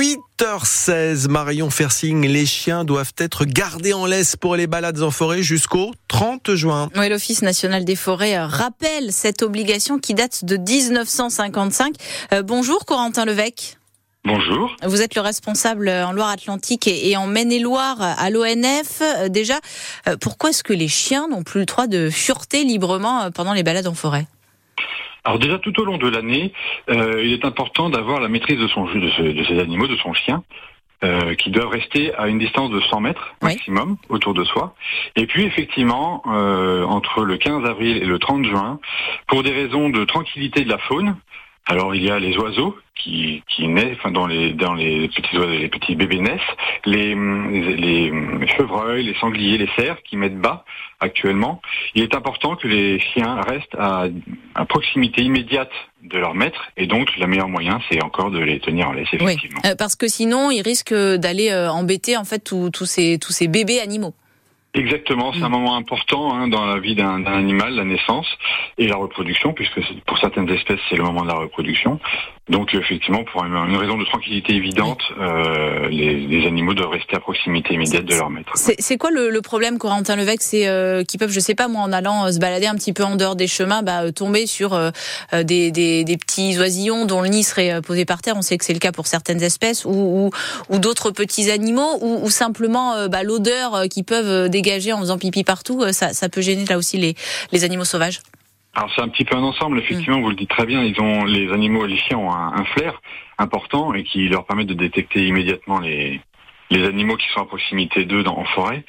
8h16, Marion Fersing, les chiens doivent être gardés en laisse pour les balades en forêt jusqu'au 30 juin. Oui, l'Office national des forêts rappelle cette obligation qui date de 1955. Bonjour Corentin Levesque. Bonjour. Vous êtes le responsable en Loire-Atlantique et en Maine-et-Loire à l'ONF. Déjà, pourquoi est-ce que les chiens n'ont plus le droit de fureter librement pendant les balades en forêt ? Alors déjà tout au long de l'année, il est important d'avoir la maîtrise de ces animaux, de son chien, qui doivent rester à une distance de 100 mètres maximum autour de soi. Et puis effectivement, entre le 15 avril et le 30 juin, pour des raisons de tranquillité de la faune, alors il y a les oiseaux qui naissent, dans les petits oiseaux, les petits bébés naissent, les chevreuils, les sangliers, les cerfs qui mettent bas actuellement. Il est important que les chiens restent à proximité immédiate de leur maître, et donc le meilleur moyen c'est encore de les tenir en laisse, effectivement. Oui, parce que sinon ils risquent d'aller embêter en fait tous ces bébés animaux. Exactement, c'est un moment important dans la vie d'un animal, la naissance et la reproduction, puisque pour certaines espèces c'est le moment de la reproduction. Donc effectivement, pour une raison de tranquillité évidente, les animaux doivent rester à proximité immédiate de leur maître. C'est quoi le problème, Corentin Levesque ? C'est qu'ils peuvent, je sais pas moi, en allant se balader un petit peu en dehors des chemins, tomber sur des petits oisillons dont le nid serait posé par terre. On sait que c'est le cas pour certaines espèces, ou d'autres petits animaux, ou simplement l'odeur qu'ils peuvent dégager en faisant pipi partout. Ça peut gêner là aussi les animaux sauvages. Alors c'est un petit peu un ensemble, effectivement, vous le dites très bien, les animaux, les chiens ont un flair important et qui leur permet de détecter immédiatement les animaux qui sont à proximité d'eux en forêt.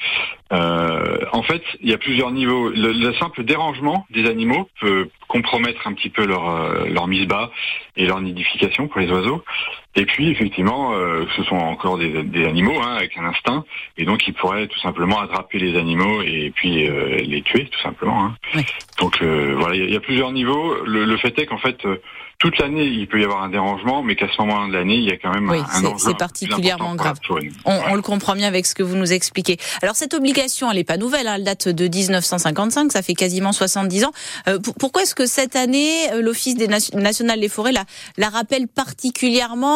En fait, il y a plusieurs niveaux. Le simple dérangement des animaux peut compromettre un petit peu leur mise bas et leur nidification pour les oiseaux. Et puis, effectivement, ce sont encore des animaux avec un instinct, et donc ils pourraient tout simplement attraper les animaux et puis les tuer, tout simplement. Oui. Donc voilà, il y a plusieurs niveaux. Le fait est qu'en fait, toute l'année, il peut y avoir un dérangement, mais qu'à ce moment de l'année, il y a quand même un enjeu. C'est particulièrement grave. On le comprend bien avec ce que vous nous expliquez. Alors cette obligation, elle n'est pas nouvelle, elle date de 1955, ça fait quasiment 70 ans. Pourquoi est-ce que cette année, l'Office national des forêts la rappelle particulièrement ?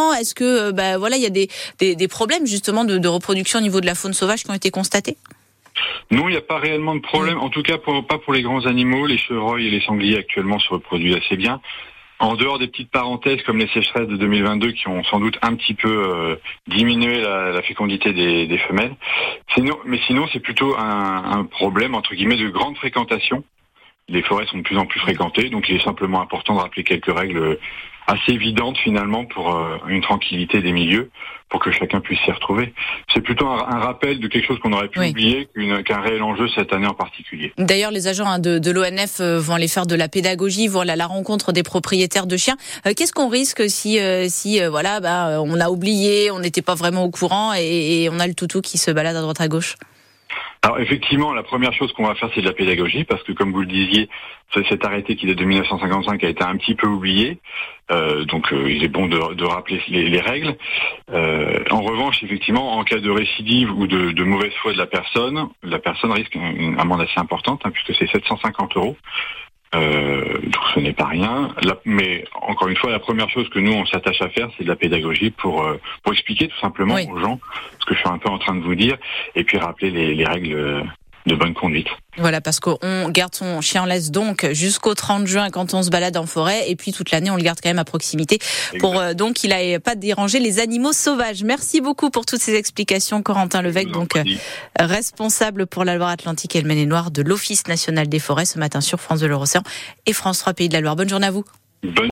Est-ce que il y a des problèmes justement de reproduction au niveau de la faune sauvage qui ont été constatés ? Non, il n'y a pas réellement de problème, en tout cas pas pour les grands animaux. Les chevreuils et les sangliers actuellement se reproduisent assez bien. En dehors des petites parenthèses comme les sécheresses de 2022 qui ont sans doute un petit peu diminué la fécondité des femelles. Sinon, c'est plutôt un problème entre guillemets de grande fréquentation. Les forêts sont de plus en plus fréquentées, donc il est simplement important de rappeler quelques règles assez évidentes finalement pour une tranquillité des milieux, pour que chacun puisse s'y retrouver. C'est plutôt un rappel de quelque chose qu'on aurait pu oublier qu'un réel enjeu cette année en particulier. D'ailleurs, les agents de l'ONF vont aller faire de la pédagogie, vont à la rencontre des propriétaires de chiens. Qu'est-ce qu'on risque si on a oublié, on n'était pas vraiment au courant et on a le toutou qui se balade à droite à gauche ? Alors effectivement, la première chose qu'on va faire, c'est de la pédagogie, parce que comme vous le disiez, cet arrêté qui date de 1955 a été un petit peu oublié, donc il est bon de rappeler les règles. En revanche, effectivement, en cas de récidive ou de mauvaise foi de la personne risque une amende assez importante, puisque c'est 750 €. Donc ce n'est pas rien. Mais encore une fois, la première chose que nous on s'attache à faire, c'est de la pédagogie pour expliquer tout simplement aux gens ce que je suis un peu en train de vous dire, et puis rappeler les règles de bonne conduite. Voilà, parce qu'on garde son chien en laisse donc jusqu'au 30 juin quand on se balade en forêt, et puis toute l'année on le garde quand même à proximité pour donc qu'il n'aille pas déranger les animaux sauvages. Merci beaucoup pour toutes ces explications, Corentin Levesque, donc responsable pour la Loire-Atlantique et le Maine-et-Loire de l'Office national des forêts, ce matin sur France Bleu Océan et France 3 Pays de la Loire. Bonne journée à vous.